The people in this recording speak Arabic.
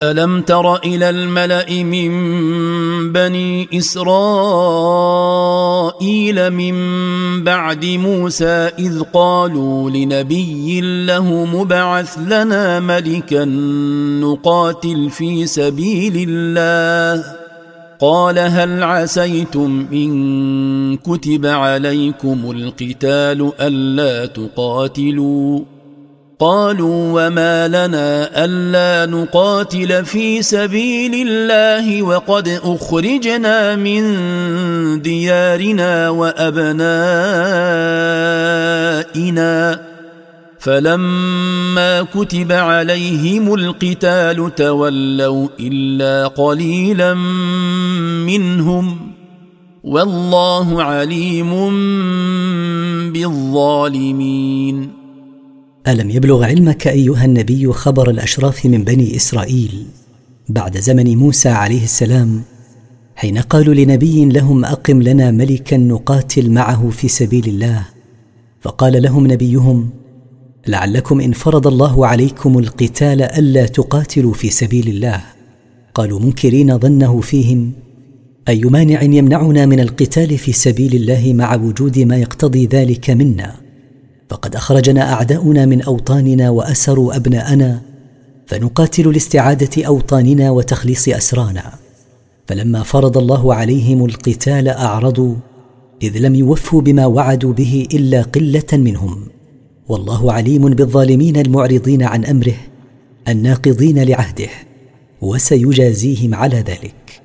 ألم تر إلى الملأ من بني إسرائيل من بعد موسى إذ قالوا لنبي له مبعث لنا ملكا نقاتل في سبيل الله قال هل عسيتم إن كتب عليكم القتال ألا تقاتلوا قالوا وما لنا ألا نقاتل في سبيل الله وقد أخرجنا من ديارنا وأبنائنا فلما كتب عليهم القتال تولوا إلا قليلا منهم والله عليم بالظالمين. ألم يبلغ علمك أيها النبي خبر الأشراف من بني إسرائيل بعد زمن موسى عليه السلام حين قالوا لنبي لهم أقم لنا ملكا نقاتل معه في سبيل الله فقال لهم نبيهم لعلكم إن فرض الله عليكم القتال ألا تقاتلوا في سبيل الله. قالوا منكرين ظنه فيهم أي مانع يمنعنا من القتال في سبيل الله مع وجود ما يقتضي ذلك منا؟ فقد أخرجنا أعداؤنا من أوطاننا وأسروا أبناءنا فنقاتل لاستعادة أوطاننا وتخليص أسرانا. فلما فرض الله عليهم القتال أعرضوا إذ لم يوفوا بما وعدوا به إلا قلة منهم والله عليم بالظالمين المعرضين عن أمره الناقضين لعهده وسيجازيهم على ذلك.